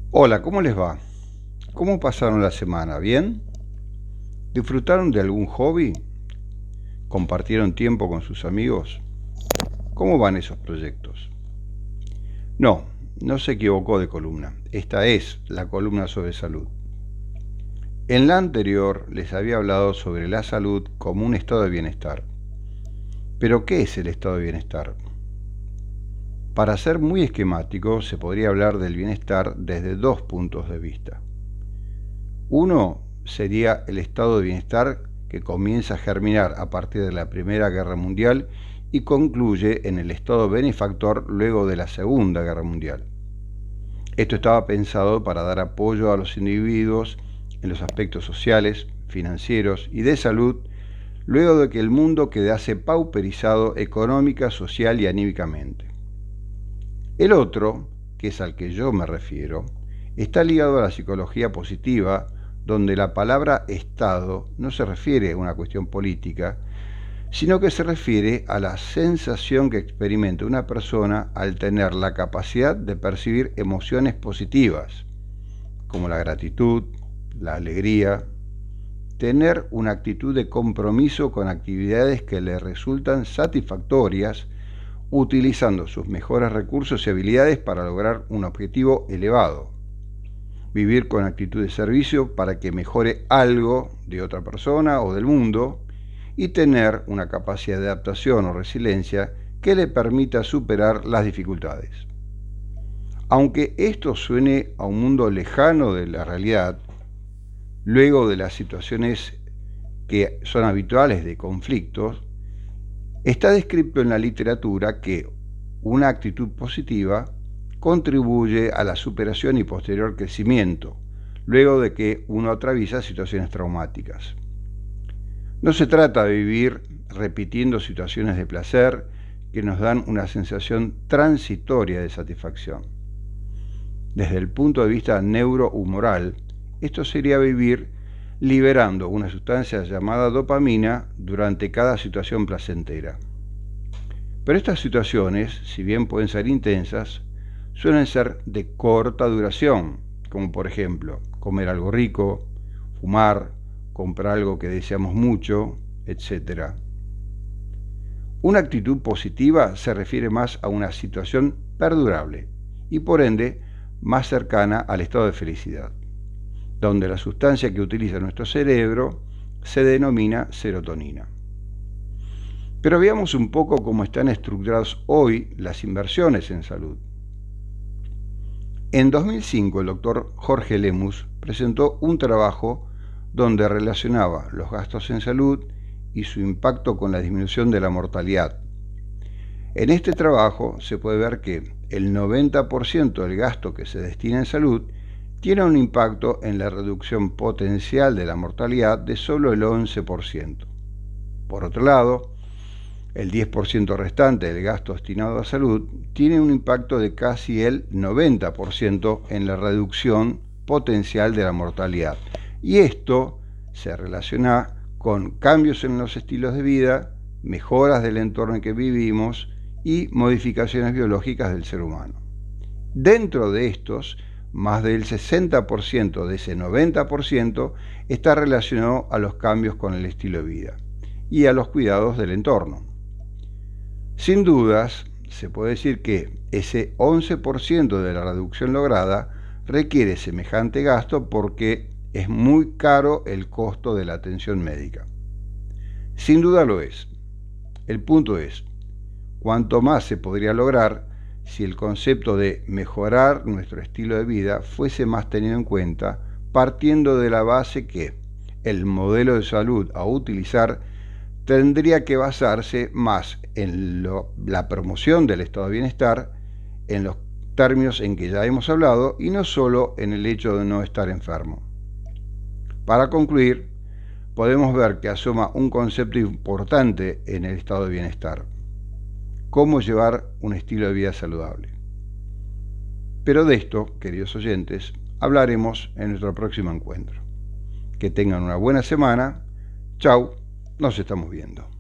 Hola, ¿cómo les va? ¿Cómo pasaron la semana? ¿Bien? ¿Disfrutaron de algún hobby? ¿Compartieron tiempo con sus amigos? ¿Cómo van esos proyectos? No, no se equivocó de columna. Esta es la columna sobre salud. En la anterior les había hablado sobre la salud como un estado de bienestar. ¿Pero qué es el estado de bienestar? Para ser muy esquemático, se podría hablar del bienestar desde dos puntos de vista. Uno sería el estado de bienestar que comienza a germinar a partir de la Primera Guerra Mundial y concluye en el estado benefactor luego de la Segunda Guerra Mundial. Esto estaba pensado para dar apoyo a los individuos en los aspectos sociales, financieros y de salud, luego de que el mundo quedase pauperizado económica, social y anímicamente. El otro, que es al que yo me refiero, está ligado a la psicología positiva, donde la palabra Estado no se refiere a una cuestión política, sino que se refiere a la sensación que experimenta una persona al tener la capacidad de percibir emociones positivas, como la gratitud, la alegría, tener una actitud de compromiso con actividades que le resultan satisfactorias, utilizando sus mejores recursos y habilidades para lograr un objetivo elevado. Vivir con actitud de servicio para que mejore algo de otra persona o del mundo y tener una capacidad de adaptación o resiliencia que le permita superar las dificultades. Aunque esto suene a un mundo lejano de la realidad, luego de las situaciones que son habituales de conflictos, está descrito en la literatura que una actitud positiva contribuye a la superación y posterior crecimiento, luego de que uno atraviesa situaciones traumáticas. No se trata de vivir repitiendo situaciones de placer que nos dan una sensación transitoria de satisfacción. Desde el punto de vista neurohumoral, esto sería vivir liberando una sustancia llamada dopamina durante cada situación placentera. Pero estas situaciones, si bien pueden ser intensas, suelen ser de corta duración, como por ejemplo comer algo rico, fumar, comprar algo que deseamos mucho, etc. Una actitud positiva se refiere más a una situación perdurable y por ende más cercana al estado de felicidad, donde la sustancia que utiliza nuestro cerebro se denomina serotonina. Pero veamos un poco cómo están estructuradas hoy las inversiones en salud. En 2005 el doctor Jorge Lemus presentó un trabajo donde relacionaba los gastos en salud y su impacto con la disminución de la mortalidad. En este trabajo se puede ver que el 90% del gasto que se destina en salud tiene un impacto en la reducción potencial de la mortalidad de solo el 11%. Por otro lado, el 10% restante del gasto destinado a salud tiene un impacto de casi el 90% en la reducción potencial de la mortalidad. Y esto se relaciona con cambios en los estilos de vida, mejoras del entorno en que vivimos y modificaciones biológicas del ser humano. Dentro de estos, más del 60% de ese 90% está relacionado a los cambios con el estilo de vida y a los cuidados del entorno. Sin dudas, se puede decir que ese 11% de la reducción lograda requiere semejante gasto porque es muy caro el costo de la atención médica. Sin duda lo es. El punto es, cuánto más se podría lograr si el concepto de mejorar nuestro estilo de vida fuese más tenido en cuenta, partiendo de la base que el modelo de salud a utilizar tendría que basarse más en la promoción del estado de bienestar, en los términos en que ya hemos hablado, y no solo en el hecho de no estar enfermo. Para concluir, podemos ver que asoma un concepto importante en el estado de bienestar: cómo llevar un estilo de vida saludable. Pero de esto, queridos oyentes, hablaremos en nuestro próximo encuentro. Que tengan una buena semana. Chau, nos estamos viendo.